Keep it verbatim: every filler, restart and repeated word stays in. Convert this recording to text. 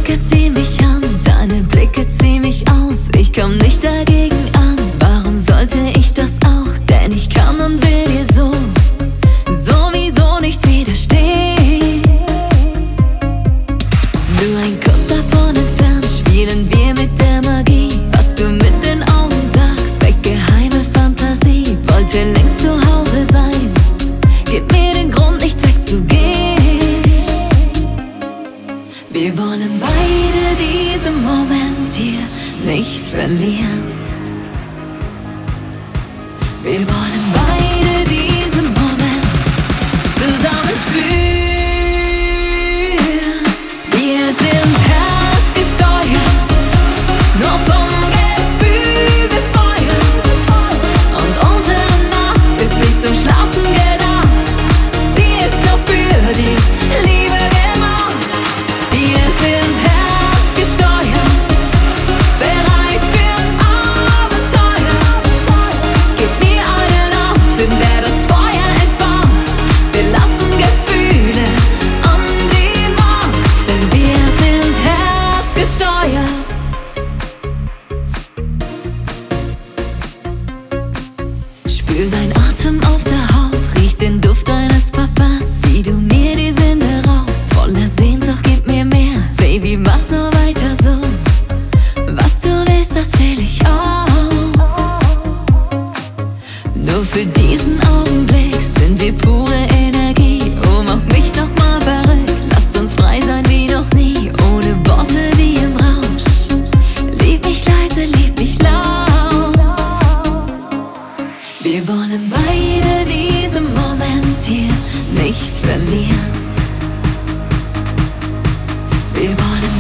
Blicke ziehen mich an, deine Blicke ziehen mich aus. Ich komm nicht dagegen an, warum sollte ich das auch? Denn ich kann und will dir so, sowieso nicht widerstehen. Nur ein Kuss davon entfernt, spielen wir mit der Magie. Was du mit den Augen sagst, weg geheime Fantasie. Wollte längst zu Hause sein, gib mir den Grund nicht wegzugehen. Wir wollen beide diesen Moment hier nicht verlieren. Wir wollen beide diesen Moment zusammen spüren. Wir sind herzgesteuert, nur vom Gefühl befeuert. Und unsere Nacht ist nicht zum Schlafen gedacht, sie ist nur für die Liebe gemacht. Wir sind herzgesteuert, bereit für ein Abenteuer. Gib mir eine Nacht, in der das Feuer entfacht. Wir lassen Gefühle an die Macht, denn wir sind herzgesteuert. Spür dein Atem auf der Haut, riech den Duft deines Parfums, wie du mir die Sinne raubst. Voller Sehnsucht, gib mir mehr, Baby, mach nur weiter so. Was du willst, das will ich auch. Nur für diesen Augenblick sind wir pure Energie. Oh, mach mich noch mal verrückt, lass uns frei sein wie noch nie. Ohne Worte wie im Rausch, lieb mich leise, lieb mich laut. Wir wollen beide diesen Moment hier nicht verlieren. Wir wollen